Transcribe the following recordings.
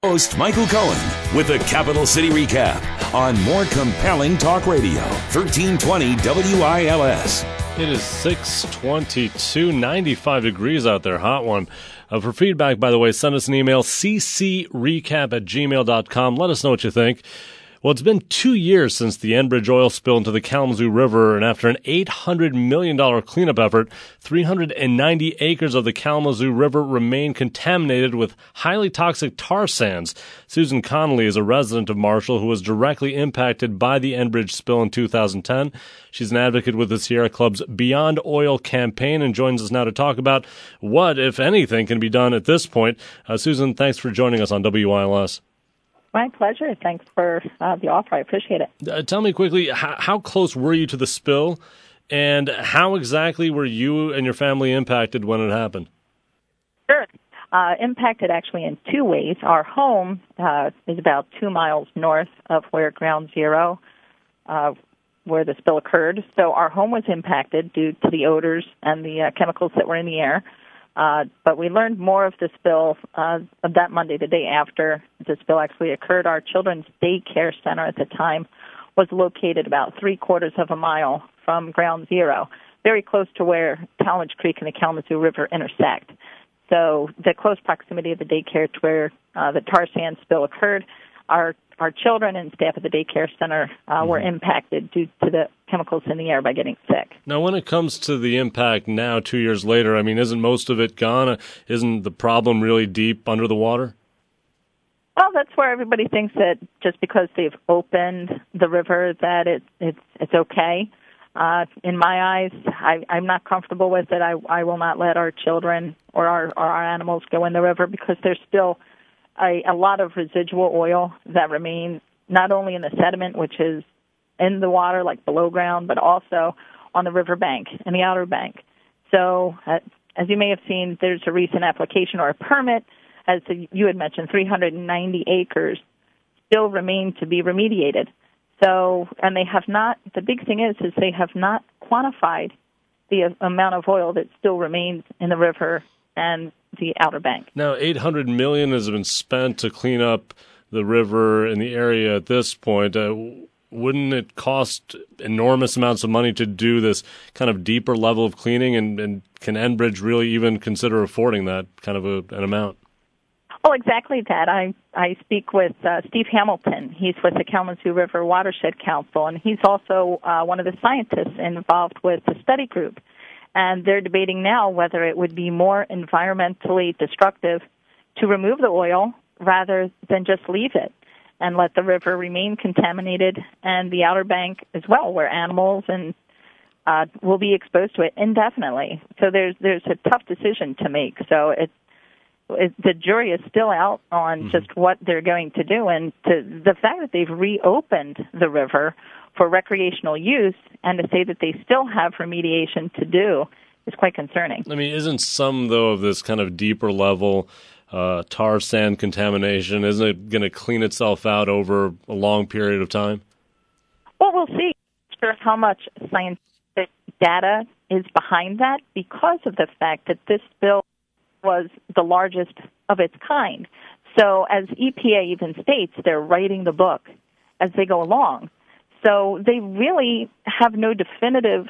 Host Michael Cohen with the Capital City Recap on more compelling talk radio, 1320 WILS. It is 6:22, 95 degrees out there, hot one. For feedback, by the way, send us an email, ccrecap@gmail.com. Let us know what you think. Well, it's been 2 years since the Enbridge oil spill into the Kalamazoo River, and after an $800 million cleanup effort, 390 acres of the Kalamazoo River remain contaminated with highly toxic tar sands. Susan Connolly is a resident of Marshall who was directly impacted by the Enbridge spill in 2010. She's an advocate with the Sierra Club's Beyond Oil campaign and joins us now to talk about what, if anything, can be done at this point. Susan, thanks for joining us on WILS. My pleasure. Thanks for the offer. I appreciate it. Tell me quickly, how close were you to the spill, and how exactly were you and your family impacted when it happened? Sure. Impacted actually in two ways. Our home is about 2 miles north of where Ground Zero, where the spill occurred. So our home was impacted due to the odors and the chemicals that were in the air. But we learned more of the spill of that Monday, the day after the spill actually occurred. Our children's daycare center at the time was located about 3/4 of a mile from Ground Zero, very close to where Talmadge Creek and the Kalamazoo River intersect. So the close proximity of the daycare to where the tar sand spill occurred, our children and staff at the daycare center were impacted due to the chemicals in the air by getting sick. Now, when it comes to the impact now, 2 years later, I mean, isn't most of it gone? Isn't the problem really deep under the water? Well, that's where everybody thinks that just because they've opened the river that it's okay. In my eyes, I'm not comfortable with it. I will not let our children or our animals go in the river because there's still a lot of residual oil that remains not only in the sediment, which is in the water, like below ground, but also on the river bank and the outer bank. So, as you may have seen, there's a recent application or a permit, as you had mentioned, 390 acres still remain to be remediated. So, and they have not, the big thing is they have not quantified the amount of oil that still remains in the river and the outer bank. Now, $800 million has been spent to clean up the river in the area at this point. Wouldn't it cost enormous amounts of money to do this kind of deeper level of cleaning? And can Enbridge really even consider affording that kind of an amount? Oh, exactly that. I speak with Steve Hamilton. He's with the Kalamazoo River Watershed Council, and he's also one of the scientists involved with the study group. And they're debating now whether it would be more environmentally destructive to remove the oil rather than just leave it and let the river remain contaminated and the outer bank as well, where animals and will be exposed to it indefinitely. So there's a tough decision to make. So the jury is still out on just what they're going to do, and the fact that they've reopened the river for recreational use and to say that they still have remediation to do is quite concerning. I mean, isn't some, though, of this kind of deeper level tar sand contamination, isn't it going to clean itself out over a long period of time? Well, we'll see. I'm not sure how much scientific data is behind that because of the fact that this spill was the largest of its kind. So as EPA even states, they're writing the book as they go along. So they really have no definitive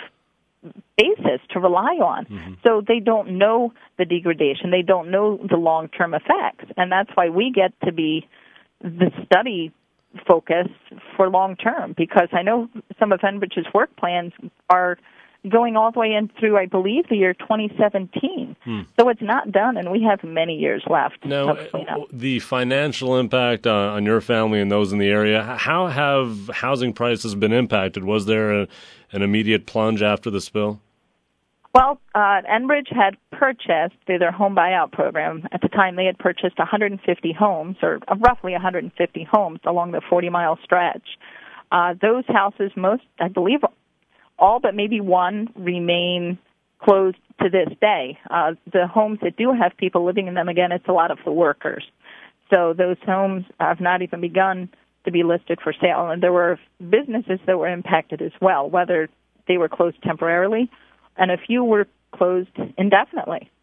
basis to rely on. So they don't know the degradation. They don't know the long-term effects. And that's why we get to be the study focus for long-term, because I know some of Enbridge's work plans are going all the way in through, I believe, the year 2017. So it's not done, and we have many years left. Now, the financial impact on your family and those in the area, how have housing prices been impacted? Was there an immediate plunge after the spill? Well, Enbridge had purchased, through their home buyout program, at the time they had purchased 150 homes, or roughly 150 homes along the 40-mile stretch. Those houses, most, I believe, all but maybe one remain closed to this day. The homes that do have people living in them, again, it's a lot of the workers. So those homes have not even begun to be listed for sale. And there were businesses that were impacted as well, whether they were closed temporarily, and a few were closed indefinitely.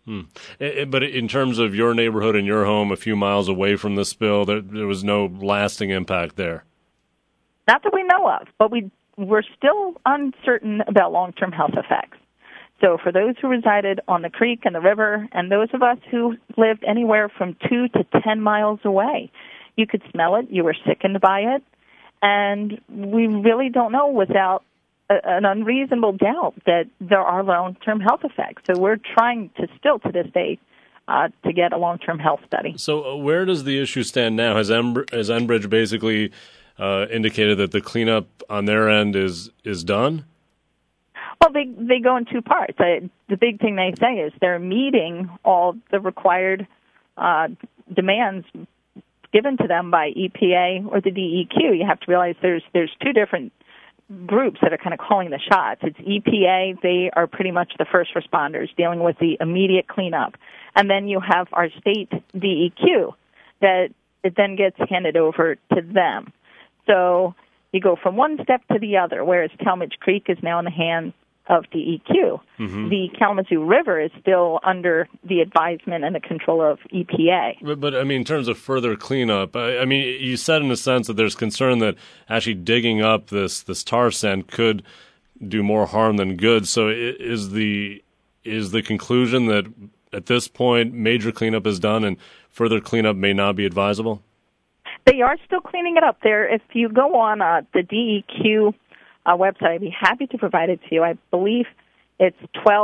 But in terms of your neighborhood and your home a few miles away from the spill, there was no lasting impact there? Not that we know of, but we're still uncertain about long-term health effects. So for those who resided on the creek and the river, and those of us who lived anywhere from 2 to 10 miles away, you could smell it, you were sickened by it, and we really don't know without an unreasonable doubt that there are long-term health effects. So we're trying to still, to this day, to get a long-term health study. So where does the issue stand now? Has Enbridge basically indicated that the cleanup on their end is done? Well, they go in two parts. The big thing they say is they're meeting all the required demands given to them by EPA or the DEQ. You have to realize there's two different groups that are kind of calling the shots. It's EPA, they are pretty much the first responders dealing with the immediate cleanup. And then you have our state DEQ that it then gets handed over to them. So you go from one step to the other, whereas Talmadge Creek is now in the hands of DEQ. Mm-hmm. The Kalamazoo River is still under the advisement and the control of EPA. But I mean, in terms of further cleanup, I mean, you said in a sense that there's concern that actually digging up this tar sand could do more harm than good. So is the conclusion that at this point major cleanup is done and further cleanup may not be advisable? They are still cleaning it up there. If you go on the DEQ website, I'd be happy to provide it to you. I believe it's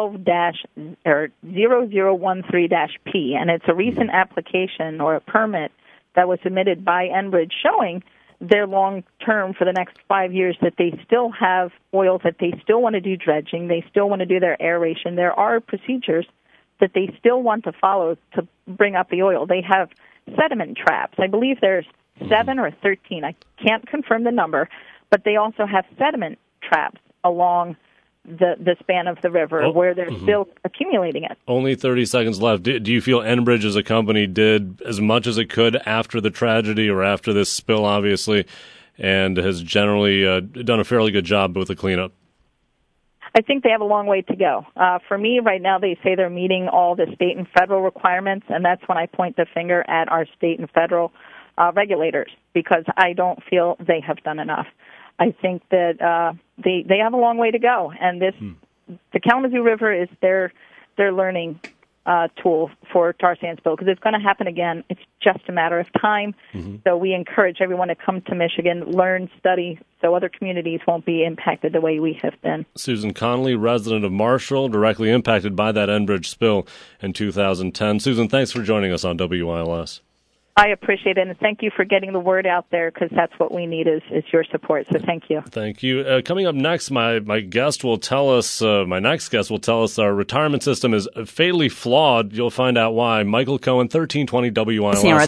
12-0013-P, and it's a recent application or a permit that was submitted by Enbridge showing their long-term for the next 5 years that they still have oil, that they still want to do dredging, they still want to do their aeration. There are procedures that they still want to follow to bring up the oil. They have sediment traps. I believe there's 7 or 13. I can't confirm the number, but they also have sediment traps along the span of the river where they're still accumulating it. Only 30 seconds left. Do you feel Enbridge as a company did as much as it could after the tragedy or after this spill, obviously, and has generally done a fairly good job with the cleanup? I think they have a long way to go. For me, right now, they say they're meeting all the state and federal requirements, and that's when I point the finger at our state and federal regulators, because I don't feel they have done enough. I think that they have a long way to go, and the Kalamazoo River is their learning tool for tar sand spill, because it's going to happen again. It's just a matter of time. Mm-hmm. So we encourage everyone to come to Michigan, learn, study, so other communities won't be impacted the way we have been. Susan Connolly, resident of Marshall, directly impacted by that Enbridge spill in 2010. Susan, thanks for joining us on WILS. I appreciate it, and thank you for getting the word out there, because that's what we need is your support. So thank you. Thank you. Coming up next, my next guest will tell us our retirement system is fatally flawed. You'll find out why. Michael Cohen, 1320 WILS.